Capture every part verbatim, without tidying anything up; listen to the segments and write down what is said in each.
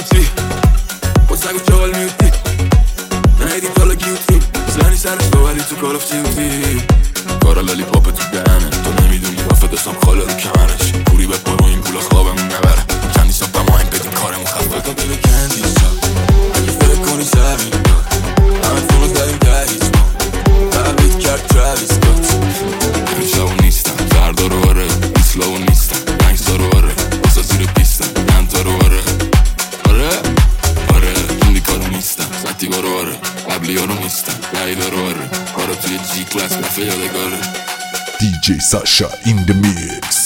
چی با سگ و چاقال میوتی نهیدیم تالا گیوتی زنی سرش تو ولی تو کار آف دیوتی کارا لالی پاپ تو دهنه تو نمیدونی وفت دستم خاله رو کمرش پوری به پرو این پولا خوابمون نبره چندی صاحب بماهیم بدیم کارمون خفه تا بینه کندی صاحب اگه فکر کنی سبین همه تونو داریم در هیچ ما قلبیت کرد تراویس کات همین شبو نیستم فردا رو آره ایسلاو نیستم گنگستا رو آره باسا زیر پیستم گنتا رو آره آره آره این کارو نیستم سطی بارو آره قبلی ها رو نیستم دهیدا رو آره کارو توی جی کلاس کافه یادگاره دی جی Sasha in the mix.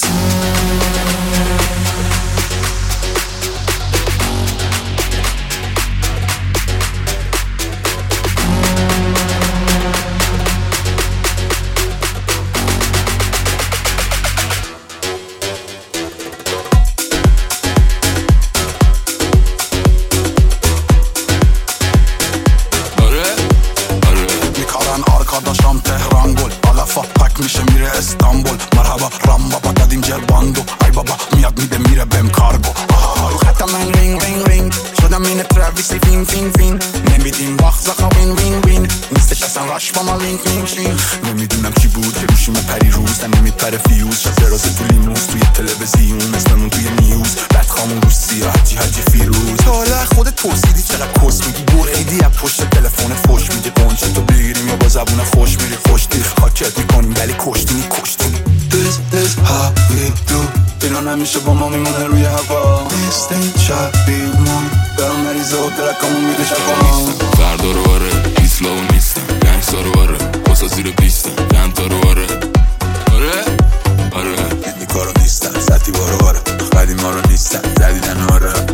Arkadaşam Tehran gol Alafa pak میشه میره استانبول مرحبا رام بابا دادیم جرباندو ای بابا میاد میده میره بهم کارگو رو خطا من رینگ رینگ رینگ شدم این تراویسی فین فین فین نمیدیم وقت زخا وین وین وین نیستش اصلا راش با ما لینک میشین نمیدونم کی بود که روشیم پری روز نمیپره فیوز شد درازه تو لیموز توی تلویزیون اسممون توی نیوز بعد خامون روش سیاحتی حجی فیروز حالا خودت پرسیدی چقدر کس میگی بریدی از پشت تلفن فوش میگه قنچه تو بگیریم یا با زبون خوش میری خوشتی خاکت میکنیم ولی کشتینی کشتینی This is how we do اینا نمیشه با ما میمونه روی هوا نیستیم شبیمون برام مریضه و درکامون میده شبا فردا رو آره ایسلاو نیستم گنگستا رو آره باسا زیر پیستم گنتا رو آره آره آره این کارو نیستم سطی بارو آره قدیم ما رو نیستم زدیدن آره